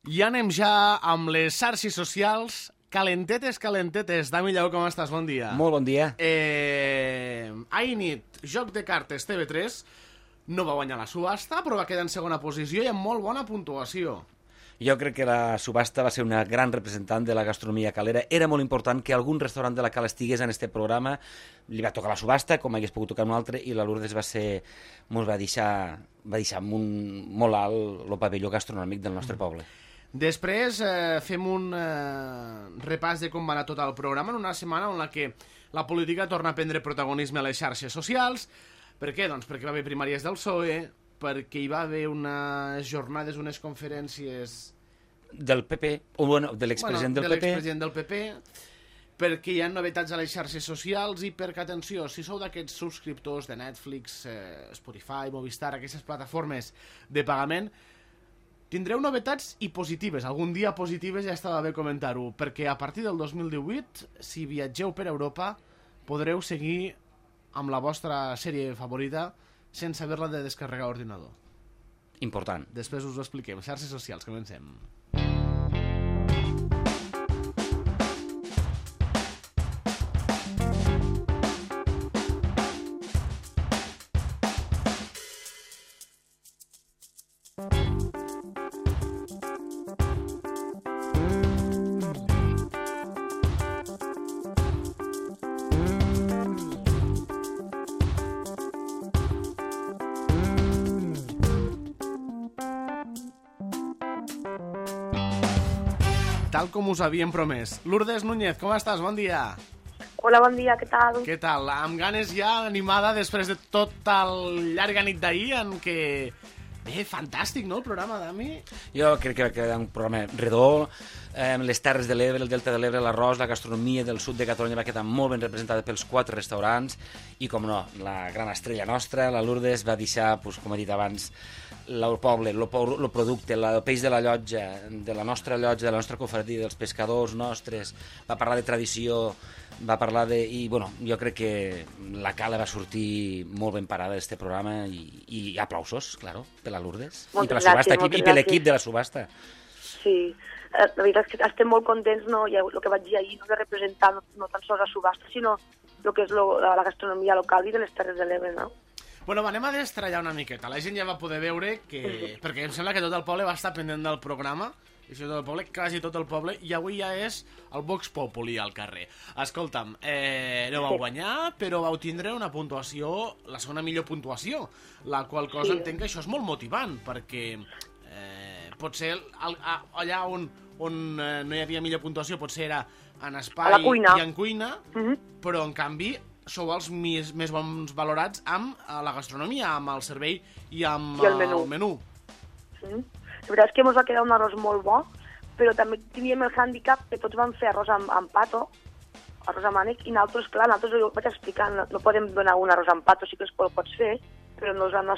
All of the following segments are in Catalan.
I anem ja amb les xarxes socials. Calentetes. Dami Lleó, com estàs? Bon dia. Molt bon dia. Ahir nit, Joc de Cartes TV3 no va guanyar la subhasta, però va quedar en segona posició i amb molt bona puntuació. Jo crec que la subhasta va ser una gran representant de la gastronomia calera. Era molt important que algun restaurant de la Cala estigués en este programa. Li va tocar la subhasta, com hagués pogut tocar un altre, i la Lourdes va deixar molt alt el pavelló gastronòmic del nostre poble. Després fem un repàs de com va anar tot el programa en una setmana en la que la política torna a prendre protagonisme a les xarxes socials. Per què? Doncs perquè va haver primàries del PSOE, perquè hi va haver unes jornades, unes conferències... Del PP, o bueno, de l'expresident del PP. De l'expresident del PP, perquè hi ha novetats a les xarxes socials i perquè, atenció, si sou d'aquests subscriptors de Netflix, Spotify, Movistar, aquestes plataformes de pagament, tindreu novetats i positives. Algun dia positives ja estava bé comentar-ho, perquè a partir del 2018, si viatgeu per Europa, podreu seguir amb la vostra sèrie favorita sense haver-la de descarregar a ordinador. Important. Després us ho expliquem. Xarxes socials, comencem. Tal com us havíem promès. Lourdes Núñez, com estàs? Bon dia. Hola, bon dia, què tal? Què tal? Amb ganes ja, animada, després de tota llarga nit d'ahir, en què... Bé, fantàstic, no, el programa, Dami? Jo crec que va quedar un programa redó, les Terres de l'Ebre, el Delta de l'Ebre, l'arròs, la gastronomia del sud de Catalunya va quedar molt ben representada pels 4 restaurants i, com no, la gran estrella nostra, la Lourdes, va deixar, com he dit abans, el poble, el producte, el peix de la llotja, de la nostra confraria, dels pescadors nostres, va parlar de tradició, va parlar de... I, bueno, jo crec que la Cala va sortir molt ben parada d'aquest programa i aplausos, claro, per la Lourdes. I per la subhasta, i per l'equip de la subhasta. Sí, la veritat és que estem molt contents, no? Ja, el que vaig dir ahir, no de representar no tan sols la subhasta, sinó el que és la gastronomia local i de les Terres de l'Ebre, no? Bueno, anem a destrallar una miqueta. La gent ja va poder veure que... Perquè em sembla que tot el poble va estar pendent del programa, i tot el poble, quasi tot el poble, i avui ja és el Vox Populi al carrer. Escolta'm, no vau guanyar, però vau tindre una puntuació, la segona millor puntuació, la qual cosa entenc que això és molt motivant, perquè potser allà on no hi havia millor puntuació potser era en espai i en cuina, però en canvi sou els més bons valorats amb la gastronomia, amb el servei i amb el menú. La veritat és que ens va quedar un arròs molt bo, però també teníem el hàndicap que tots vam fer arròs amb pato, arròs amb ànec, i nosaltres, clar, jo vaig explicar, no podem donar un arròs amb pato, sí que el pots fer, però no és el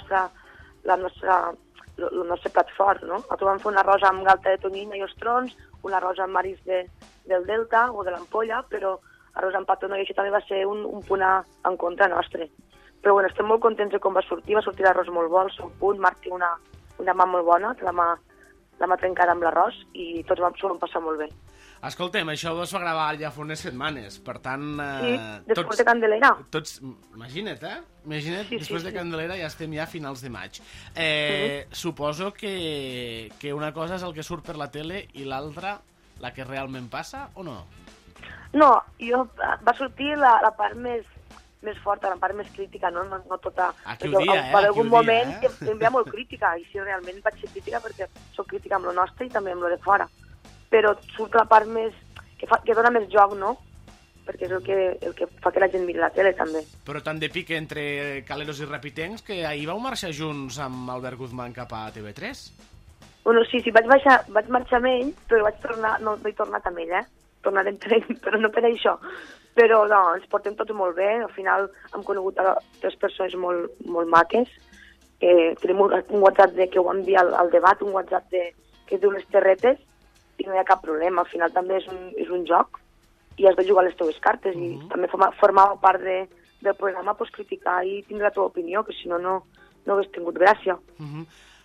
nostre plat fort, no? Nosaltres vam fer un arròs amb galta de tonyina i ostrons, un arròs amb maris del Delta o de l'Ampolla, però arròs amb pato no, i això també va ser un punt en contra nostre. Però bueno, estem molt contents de com va sortir l'arròs molt bo, al seu punt, Marc té una mà molt bona, la mà trencada amb l'arròs, i tots s'ho vam passar molt bé. Escoltem, això es va gravar ja fa unes setmanes, per tant... Sí, després de Candelera. Imagina't, després de Candelera ja estem ja a finals de maig. Suposo que una cosa és el que surt per la tele i l'altra la que realment passa, o no? No, va sortir la part més forta, la part més crítica, no tota... Aquí ho dia, per algun moment hi havia molt crítica, i sí, realment vaig ser crítica perquè soc crítica amb lo nostre i també amb lo de fora. Però surt la part més... que dona més joc, no? Perquè és el que fa que la gent miri la tele, també. Però tant de pique entre caleros i repitencs que ahir vau marxar junts amb Albert Guzmán cap a TV3? Bueno, sí, vaig marxar amb ell, però no he tornat amb ell, tornarem per ell, però no per això. Però no, ens portem tots molt bé, al final hem conegut 3 persones molt maques, tenim un WhatsApp que ho vam dir al debat, un WhatsApp que diu les terretes, i no hi ha cap problema, al final també és un joc, i has de jugar les teves cartes, i també formava part del programa, criticar i tindre la teva opinió, que si no hagués tingut gràcia.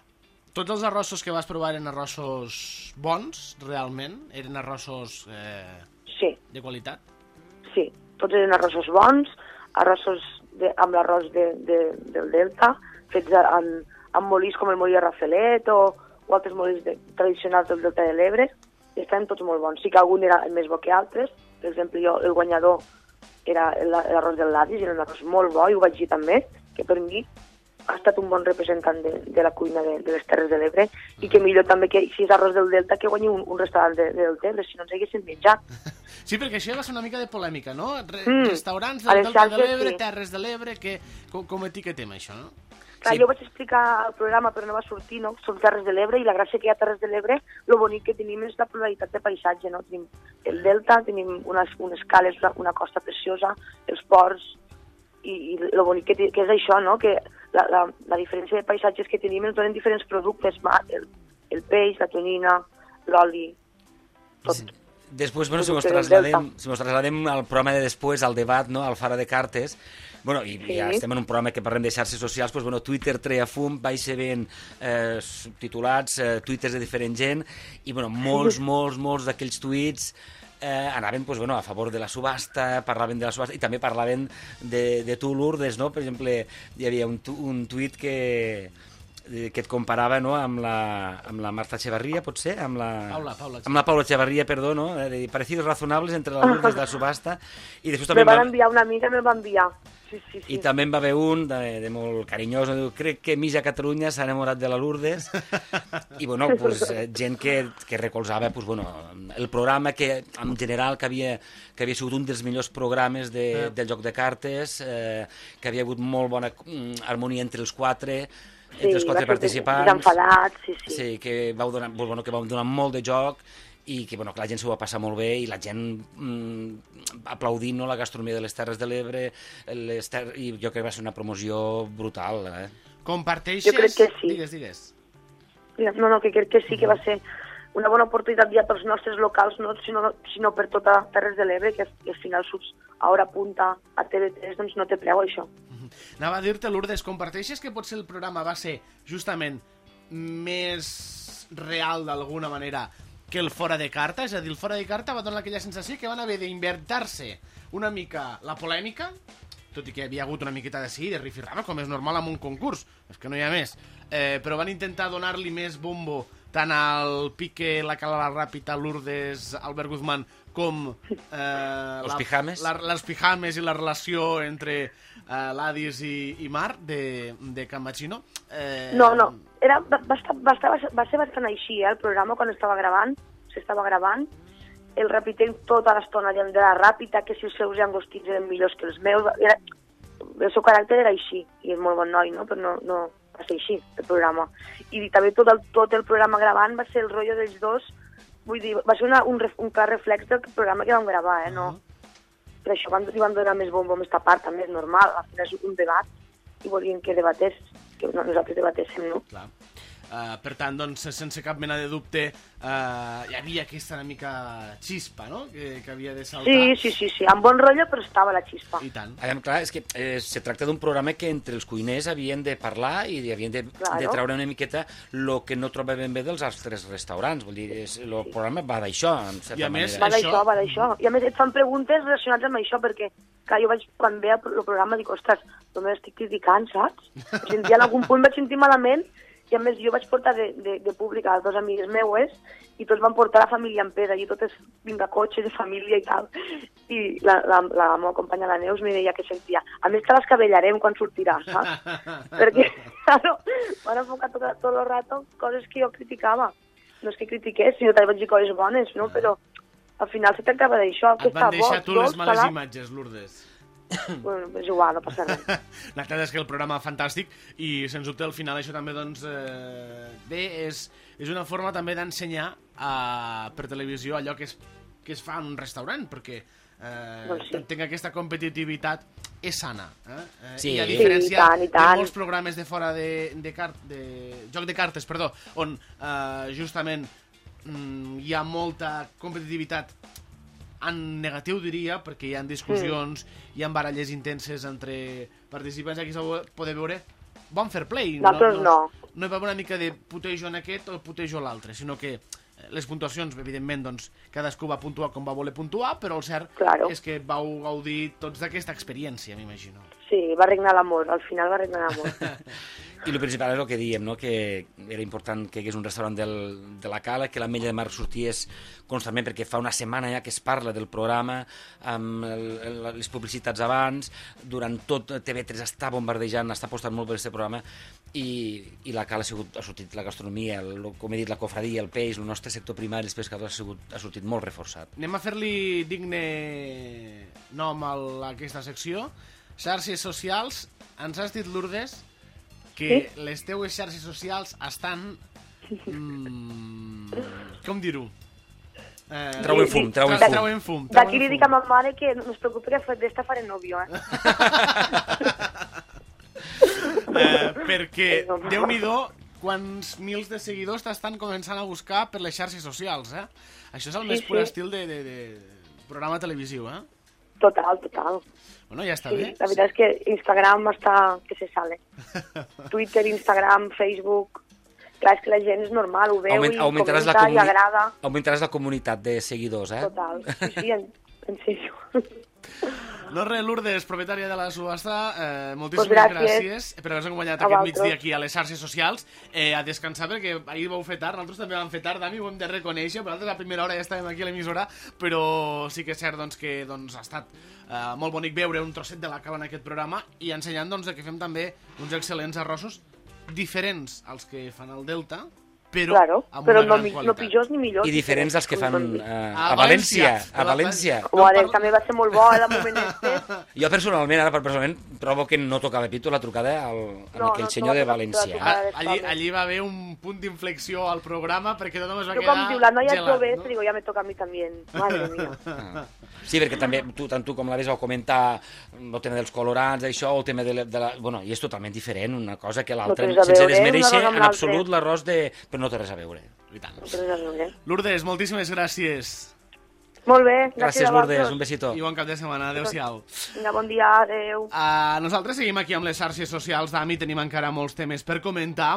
Tots els arrossos que vas provar eren arrossos bons, realment? Eren arrossos Sí, de qualitat? sí. Tots eren arrossos bons, arrossos amb l'arròs del Delta, fets amb molins com el molí de Rafelet o altres molins tradicionals del Delta de l'Ebre, i estaven tots molt bons. Sí que algun era més bo que altres. Per exemple, jo, el guanyador era l'arròs del Ladis, era un arròs molt bo, i ho vaig dir també, que per mi ha estat un bon representant de la cuina de les Terres de l'Ebre, i que millor també que si és arròs del Delta que guanyi un restaurant del Tebre, si no ens haguéssim menjat. Sí, perquè això va ser una mica de polèmica, no? Restaurants del Delta de l'Ebre, Terres de l'Ebre, com etiquetem això, no? Clar, jo vaig explicar al programa, però no va sortir, no? Són Terres de l'Ebre, i la gràcia que hi ha a Terres de l'Ebre, el bonic que tenim és la pluralitat de paisatge, no? Tenim el Delta, tenim unes cales, una costa preciosa, els ports, i el bonic que és això, no? Que la diferència de paisatges que tenim ens donen diferents productes, el peix, la tonyina, l'oli, tot. Després, bueno, si mos trasladem al programa de després, al debat, no? Al Fara de Cartes, bueno, i ja estem en un programa que parlem de xarxes socials, doncs, bueno, Twitter treia fum, vaig ser ben titulats, tuites de diferent gent, i bueno, molts d'aquells tuits anaven doncs, bueno, a favor de la subhasta, parlaven de la subhasta, i també parlaven de tu, Lourdes, no? Per exemple, hi havia un tuit que et comparava, no? amb la Marta Echevarría, potser? Amb la Paula Echevarría, perdó, no? Parecidos razonables entre la Lourdes de la subhasta. I després també me van enviar una amiga, me'l va enviar. Sí. I també en va haver un de molt carinyós, diu, crec que mitja Catalunya s'ha enamorat de la Lourdes. I bueno, pues, gent que recolzava pues, bueno, el programa que en general que havia sigut un dels millors programes del joc de cartes, que havia hagut molt bona harmonia entre els quatre participants. Enfadats, sí, que vau donar molt de joc, i que la gent s'ho va passar molt bé, i la gent aplaudint la gastronomia de les Terres de l'Ebre, i jo crec que va ser una promoció brutal. Comparteixes... Jo crec que sí. Digues. No, que crec que sí que va ser una bona oportunitat ja pels nostres locals, no sinó per tota Terres de l'Ebre, que al final surts a hora punta a TV3, doncs no té preu això. Anava a dir-te, Lourdes, comparteixes que potser el programa va ser justament més real d'alguna manera que el Fora de Carta? És a dir, el Fora de Carta va donar aquella sensació que van haver d'inventar-se una mica la polèmica, tot i que hi havia hagut una miqueta de sí, de rifirrama, com és normal en un concurs, és que no hi ha més, però van intentar donar-li més bombo tant al Pique, la Cala Ràpita, Lourdes, Albert Guzmán, com els pijames. Les pijames i la relació entre l'Adis i Mar de Can Machino. No, va ser bastant així, el programa, quan s'estava gravant, el repitent tota l'estona de la Ràpita, que si els seus llangostins eren millors que els meus, el seu caràcter era així, i és molt bon noi, no? Però no va ser així, el programa. I també tot el programa gravant va ser el rotllo dels dos, vull dir, va ser un clar reflex del programa que vam gravar, no? Per això li van donar més bombo a aquesta part, també és normal, al final és un debat, i volien que debatés, que nosaltres debatéssim, no? Clar. Per tant, doncs, sense cap mena de dubte, hi havia aquesta una mica xispa, no?, que havia de saltar. Sí, amb bon rotllo, però estava la xispa. I tant. Clar, és que se tracta d'un programa que entre els cuiners havien de parlar i havien de treure una miqueta el que no trobaven bé dels altres restaurants. Vull dir, el programa va d'això, en certa manera. Va d'això. I a més et fan preguntes relacionades amb això, perquè clar, jo quan veia el programa dic, ostres, només estic criticant, saps? En algun punt vaig sentir malament. I a més jo vaig portar de públic a dos amigues meues i tots van portar la família en pes, allí totes vinga cotxe de família i tal. I la meva companya, la Neus, me deia que sentia, a més que l'escabellarem quan sortirà, saps? Perquè, claro, van enfocar tot el rato coses que jo criticava. No és que critiqués, sinó també vaig dir coses bones, no? Però al final se tractava d'això. Et van deixar tu les males imatges, Lourdes. Bueno, és igual, no passa res. La veritat és que el programa fantàstic i sens dubte al final això també doncs bé, és una forma també d'ensenyar per televisió allò que es fa en un restaurant, perquè tenir aquesta competitivitat és sana, sí, i a diferència de molts programes de fora de joc de cartes, on justament hi ha molta competitivitat en negatiu, diria, perquè hi ha discussions, hi ha baralles intenses entre participants. Aquí s'ho podeu veure bon fair play. Nosaltres no. No hi va haver una mica de putejo en aquest o putejo l'altre, sinó que les puntuacions, evidentment, doncs, cadascú va puntuar com va voler puntuar, però el cert és que vau gaudir tots d'aquesta experiència, m'imagino. Sí, va regnar l'amor, al final va regnar l'amor. I el principal és el que dèiem, no? Que era important que hi hagués un restaurant de la Cala, que l'Ametlla de Mar sorties constantment, perquè fa una setmana ja que es parla del programa, amb les publicitats abans, durant tot TV3 està bombardejant, està apostant molt per aquest programa, i la Cala ha sortit la gastronomia, com he dit, la cofradia, el peix, el nostre sector primari, els pescadors, ha sortit molt reforçat. Anem a fer-li digne nom a aquesta secció. Xarxes socials. Ens has dit, Lourdes, que les teues xarxes socials estan... com dir-ho? Trauen fum. D'aquí li dic a ma mare que no es preocupi que d'esta faré novio, perquè, Déu-n'hi-do, quants mils de seguidors t'estan començant a buscar per les xarxes socials, eh? Això és el més pur estil de programa televisiu, eh? Total. Bueno, ja està bé. La veritat és que Instagram està que se sale. Twitter, Instagram, Facebook... Clar, és que la gent és normal, ho veu i comenta i agrada. Augmentaràs la comunitat de seguidors, eh? Total, sí, en sèrio. No res, Lourdes, propietària de la subhasta, moltíssimes gràcies per haver-nos acompanyat aquest migdia aquí a les xarxes socials, a descansar perquè ahir vau fer tard, nosaltres també vam fer tard, Dami, ho hem de reconèixer, per nosaltres a primera hora ja estàvem aquí a l'emissora, però sí que és cert que ha estat molt bonic veure un trosset de la Cala en aquest programa i ensenyant que fem també uns excel·lents arrossos diferents als que fan al Delta, però amb una gran qualitat. No pitjors ni millors. I diferents als que fan a València. També va ser molt bo, de moment este. Jo personalment trobo que no tocava pito la trucada a aquell senyor de València. Allí va haver un punt d'inflexió al programa perquè tothom es va quedar gelat. Com diu, la noia jove, digo, ja me toca a mi també. Madre mía. Sí, perquè també, tant tu com l'Ares vau comentar el tema dels colorants, això, o el tema de la... Bueno, i és totalment diferent una cosa que l'altra, sense desmereixer en absolut l'arròs de... Però no té res a veure. I tant. Lourdes, moltíssimes gràcies. Molt bé, gràcies a Lourdes, un besito. I bon cap de setmana, adeu-siau. Vinga, bon dia, adeu. Nosaltres seguim aquí amb les xarxes socials, Dami, tenim encara molts temes per comentar.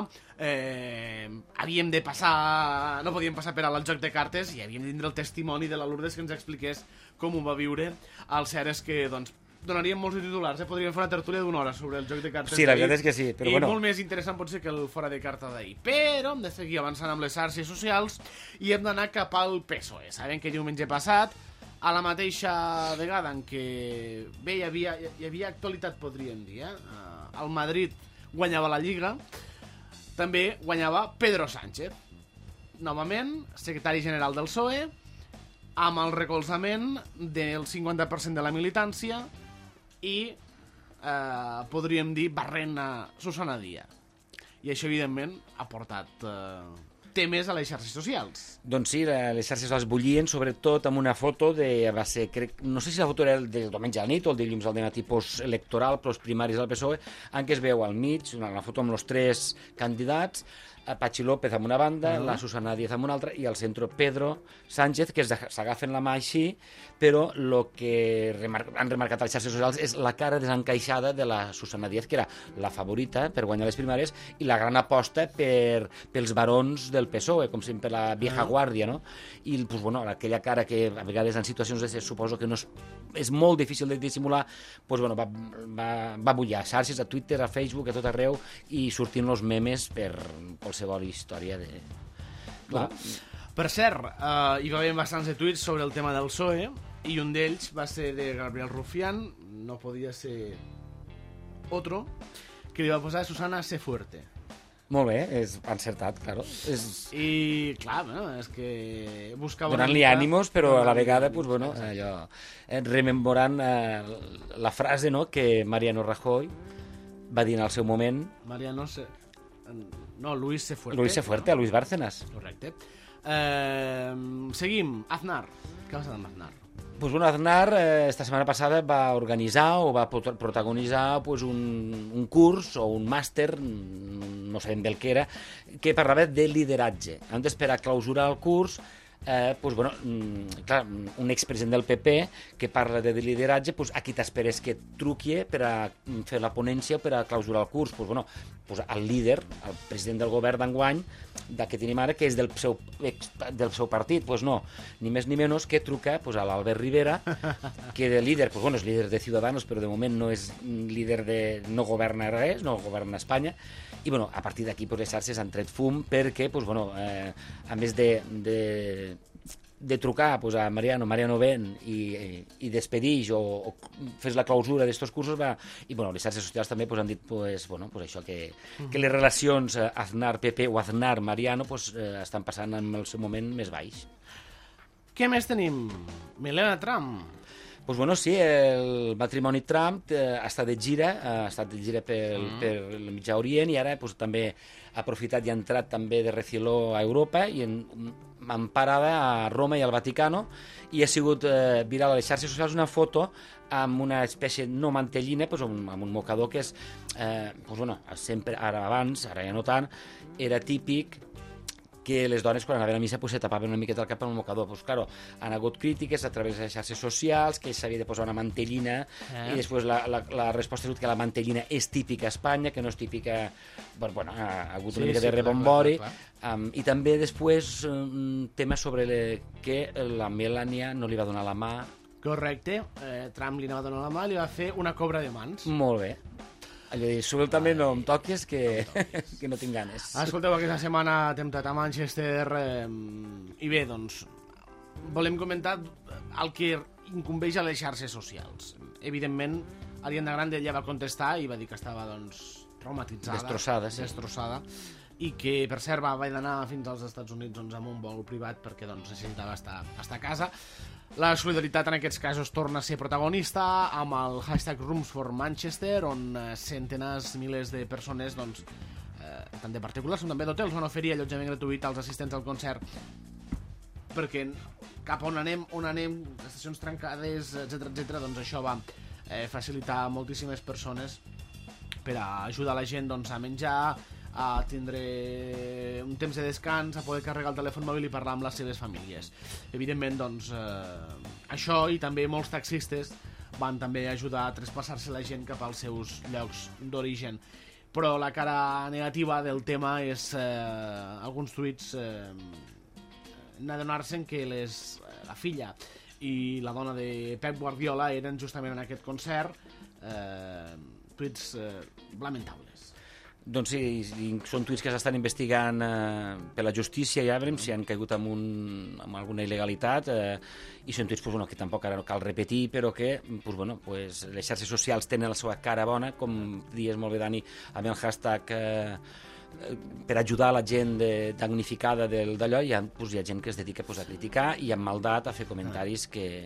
Havíem de passar... No podíem passar per al joc de cartes i havíem de tindre el testimoni de la Lourdes que ens expliqués com ho va viure. El cert és que, doncs, donaríem molts titulars, podríem fer una tertúlia d'una hora sobre el joc de cartes. Sí, la veritat és que sí, però bueno. I molt més interessant pot ser que el fora de carta d'ahir. Però hem de seguir avançant amb les xarxes socials i hem d'anar cap al PSOE. Sabem que diumenge passat, a la mateixa vegada en què bé, hi havia actualitat, podríem dir, el Madrid guanyava la Lliga, també guanyava Pedro Sánchez. Novament, secretari general del PSOE, amb el recolzament del 50% de la militància i podríem dir barrent a Susana Díaz. I això, evidentment, ha portat temes a les xarxes socials. Doncs sí, les xarxes socials bullien, sobretot amb una foto va ser, no sé si la foto era del diumenge a la nit o el dilluns al matí postelectoral, però els primaris del PSOE, en què es veu al mig, una foto amb els tres candidats, Patxi López amb una banda, la Susana Díaz amb una altra, i al centre Pedro Sánchez, que s'agafen la mà així, però el que han remarcat a les xarxes socials és la cara desencaixada de la Susana Díaz, que era la favorita per guanyar les primàries i la gran aposta pels barons del PSOE, com sempre la vieja guàrdia, no? I pues, bueno, aquella cara que a vegades en situacions de suposo que no és molt difícil de dissimular, pues, bueno, va bullar a xarxes, a Twitter, a Facebook, a tot arreu, i sortint els memes per qualsevol història de... Clar. Per cert, hi va haver bastants de tuits sobre el tema del PSOE i un d'ells va ser de Gabriel Rufián, no podia ser otro, que li va posar a Susana Sé Fuerte. Molt bé, és encertat, claro. I, clar, bueno, és que buscava... Donant-li ànimos, però a la vegada, pues, bueno, allò, rememorant la frase, no?, que Mariano Rajoy va dir en el seu moment... Mariano Sé... No, Luis Sé Fuerte. Luis Sé Fuerte, a Luis Bárcenas. Correcte. Seguim. Aznar. Què va ser amb Aznar? Pues bueno, Aznar esta setmana passada va organitzar o va protagonitzar pues, un curs o un màster, no sabem del que era, que parlava de lideratge. Antes, per a clausurar el curs, pues, bueno, clar, un expresident del PP que parla de lideratge, pues, a qui t'esperes que truqui per a fer la ponència o per a clausurar el curs? Pues, bueno, pues, el líder, el president del govern d'enguany, que tenim ara, que és del seu partit, pues no, ni més ni menys que truca pues, a l'Albert Rivera, que de líder, pues, bueno, és líder de Ciudadanos, però de moment no és líder no governa res, no governa Espanya, i bueno, a partir d'aquí pues, les xarxes han tret fum perquè, pues, bueno, a més de trucar pues, a Mariano ven i despedix o fes la clausura d'estos cursos, i bueno, les xarxes socials també pues, han dit pues, bueno, pues, això que les relacions Aznar-PP o Aznar-Mariano pues, estan passant en el seu moment més baix. Què més tenim? Melania Trump. Pues bueno, sí, el matrimoni Trump ha estat de gira, per el Mitjà Orient i ara pues, també ha aprofitat i ha entrat també de refiló a Europa i en parada a Roma i al Vaticano, i ha sigut viral a les xarxes socials una foto amb una espècie, no mantellina, pues, amb un mocador que és, pues, bueno, sempre, ara abans, ara ja no tant, era típic que les dones quan anaven a missa pues, se tapaven una miqueta el cap amb el mocador. Pues, claro, han hagut crítiques a través de les xarxes socials que s'havia de posar una mantellina i després la resposta és que la mantellina és típica a Espanya, que no és típica... Bueno, ha hagut una mica de rebombori. I també després un tema sobre que la Melania no li va donar la mà. Correcte, Trump li va donar la mà i li va fer una cobra de mans. Molt bé. Allò de dir, sueltame, no em toques, que no tinc ganes. Escolteu, aquesta setmana ha temptat a Manchester i bé, doncs, volem comentar el que incumbeix a les xarxes socials. Evidentment, Ariana Grande ja va contestar i va dir que estava, doncs, traumatitzada. Destrossada, sí. Destrossada. I que, per cert, va haver d'anar fins als Estats Units doncs, amb un vol privat perquè doncs, necessitava estar a casa. La solidaritat en aquests casos torna a ser protagonista amb el hashtag Rooms for Manchester, on centenars, milers de persones, doncs, tant de particulars com també d'hotels, van oferir allotjament gratuït als assistents al concert, perquè cap on anem, estacions trencades, etc, doncs això va facilitar a moltíssimes persones per a ajudar la gent doncs, a menjar, a tindre un temps de descans, a poder carregar el telèfon mòbil i parlar amb les seves famílies. Evidentment, doncs, això i també molts taxistes van també ajudar a traspassar-se la gent cap als seus llocs d'origen. Però la cara negativa del tema és alguns tuits n'adonar-se'n que la filla i la dona de Pep Guardiola eren justament en aquest concert, tuits lamentables. Doncs sí, són tuits que s'estan investigant per la justícia, ja veurem si han caigut amb alguna il·legalitat, i són tuits que tampoc ara no cal repetir, però que les xarxes socials tenen la seva cara bona, com dies molt bé, Dani, amb el hashtag per ajudar la gent damnificada d'allò, hi ha gent que es dedica a criticar i amb maldat a fer comentaris que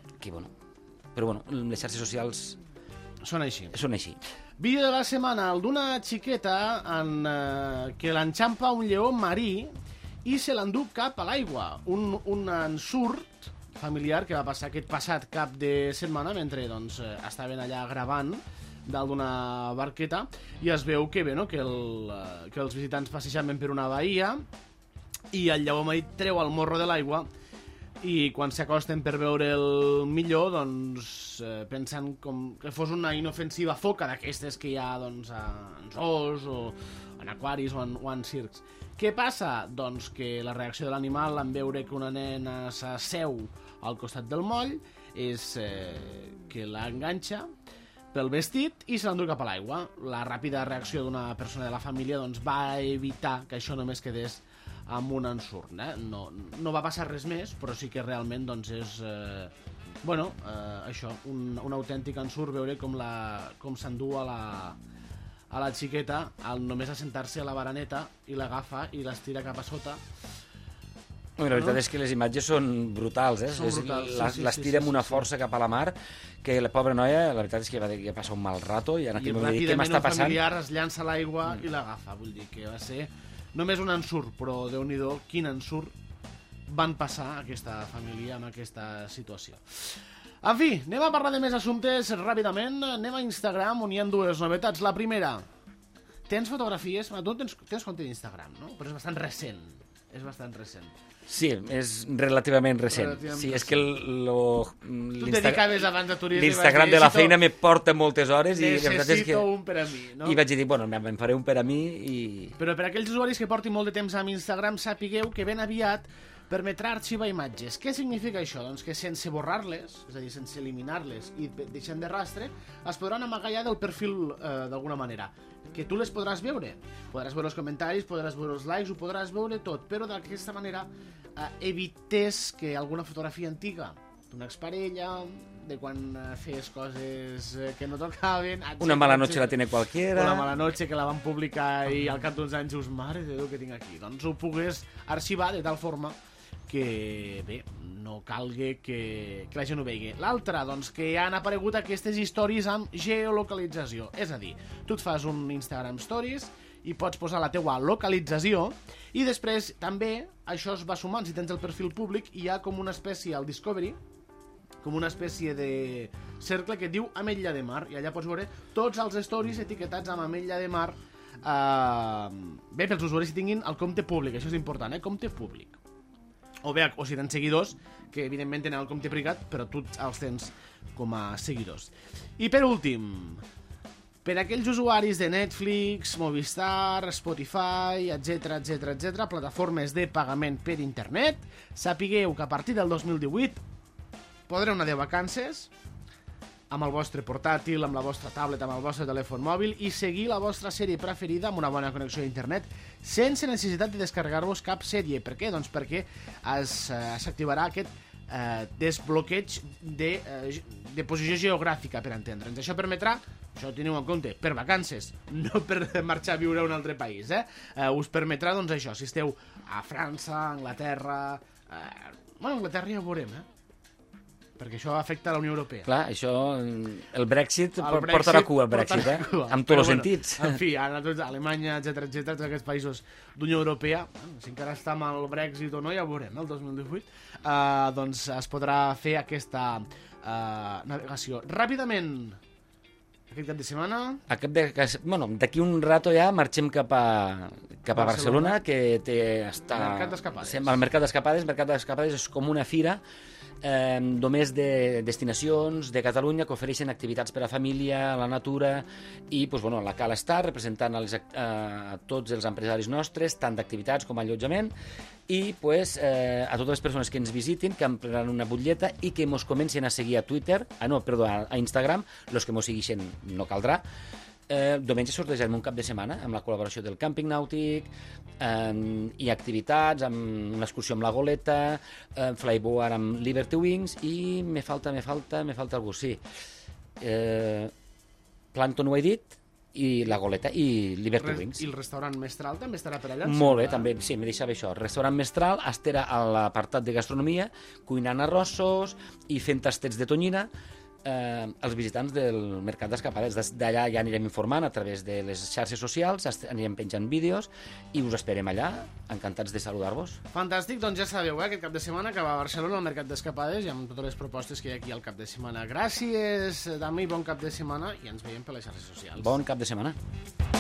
però les xarxes socials són així. Vídeo de la setmana, el d'una xiqueta que l'enxampa un lleó marí i se l'endú cap a l'aigua. Un ensurt familiar que va passar aquest passat cap de setmana mentre estaven allà gravant dalt d'una barqueta i es veu que els visitants passeixaven per una baia i el lleó marí treu el morro de l'aigua i quan s'acosten per veure'l millor, doncs, pensen com que fos una inofensiva foca d'aquestes que hi ha en zoos o en aquaris o en circs. Què passa? Doncs que la reacció de l'animal en veure que una nena s'asseu al costat del moll és que l'enganxa pel vestit i se l'endú cap a l'aigua. La ràpida reacció d'una persona de la família va evitar que això només quedés amb un ensurt. No va passar res més, però sí que realment és això, un autèntic ensurt, veure com s'endú a la xiqueta només assentar-se a la baraneta i l'agafa i l'estira cap a sota. La veritat és que les imatges són brutals, l'estira amb una força cap a la mar, que la pobra noia, la veritat és que va passar un mal rato i en aquell moment va dir, què m'està passant? I ràpidament el familiar es llança a l'aigua i l'agafa, vull dir que va ser només un ensurt, però Déu-n'hi-do quin ensurt van passar aquesta família amb aquesta situació. En fi, anem a parlar de més assumptes ràpidament. Anem a Instagram, on hi ha dues novetats. La primera, tens fotografies? Tu tens compte d'Instagram, no? Però és bastant recent. És bastant recent. Sí, és relativament recent. Sí, és que Tu et dedicaves abans a turisme... l'Instagram de la feina me porta moltes hores i la veritat és que... Necessito un per a mi, no? I vaig dir, bueno, me'n faré un per a mi i... Però per aquells usuaris que portin molt de temps amb Instagram, sapigueu que ben aviat permetrà arxivar imatges. Què significa això? Doncs que sense borrar-les, és a dir, sense eliminar-les i deixant de rastre, es podran amagar ja del perfil d'alguna manera. Que tu les podràs veure. Podràs veure els comentaris, podràs veure els likes, ho podràs veure tot, però d'aquesta manera evites que alguna fotografia antiga d'una exparella, de quan fes coses que no tocaven... Una mala noche la tiene cualquiera... Una mala noche que la van publicar i al cap d'uns anys dius, mare de Déu, que tinc aquí. Doncs ho pugues arxivar de tal forma que, bé, no calgui que la gent ho vegi. L'altra, doncs, que han aparegut aquestes històries amb geolocalització. És a dir, tu et fas un Instagram Stories i pots posar la teua localització i després també això es va sumant. Si tens el perfil públic hi ha com una espècie al Discovery, com una espècie de cercle que et diu Ametlla de Mar, i allà pots veure tots els stories etiquetats amb Ametlla de Mar, bé, pels usuaris que tinguin el compte públic, això és important, compte públic. O bé, o si tens seguidors, que evidentment tenen el compte privat, però tu els tens com a seguidors. I per últim, per aquells usuaris de Netflix, Movistar, Spotify, etc, plataformes de pagament per internet, sapigueu que a partir del 2018 podreu anar de vacances amb el vostre portàtil, amb la vostra tablet, amb el vostre telèfon mòbil i seguir la vostra sèrie preferida amb una bona connexió a internet sense necessitat de descarregar-vos cap sèrie. Per què? Doncs perquè s'activarà aquest desbloqueig de posició geogràfica, per entendre'ns. Això permetrà, això ho teniu en compte, per vacances, no per marxar a viure a un altre país, us permetrà, doncs això, si esteu a França, Anglaterra... Bueno, Anglaterra ja ho veurem, perquè això afecta a la Unió Europea. Clar, això, el Brexit portarà cua, el Brexit, amb tots els sentits. En fi, ara tots, Alemanya, etc, tots aquests països d'Unió Europea, si encara està amb el Brexit o no, ja ho veurem, el 2018, doncs es podrà fer aquesta navegació. Ràpidament, aquest cap de setmana... Bueno, d'aquí un rato ja marxem cap a Barcelona, que està... El Mercat d'Escapades. El Mercat d'Escapades és com una fira només de destinacions de Catalunya que ofereixen activitats per a família, a la natura i la cal estar representant a tots els empresaris nostres, tant d'activitats com allotjament i a totes les persones que ens visitin, que emprenaran una butlleta i que ens comencin a seguir a Twitter, a Instagram, els que ens segueixen no caldrà. Diumenge sortejarem un cap de setmana amb la col·laboració del Càmping Nàutic i activitats, amb una excursió amb la Goleta, flyboard amb Liberty Wings i me falta algú, sí. Plankton ho he dit, i la Goleta i Liberty Wings. I el restaurant Mestral també estarà per allà? Molt bé, també, sí, me deixava això. El restaurant Mestral estarà a l'apartat de gastronomia, cuinant arrossos i fent tastets de tonyina, els visitants del Mercat d'Escapades. D'allà ja anirem informant a través de les xarxes socials, anirem penjant vídeos i us esperem allà, encantats de saludar-vos. Fantàstic, doncs ja sabeu, aquest cap de setmana que va a Barcelona al Mercat d'Escapades i amb totes les propostes que hi ha aquí al cap de setmana. Gràcies, Dami, bon cap de setmana i ens veiem per les xarxes socials. Bon cap de setmana.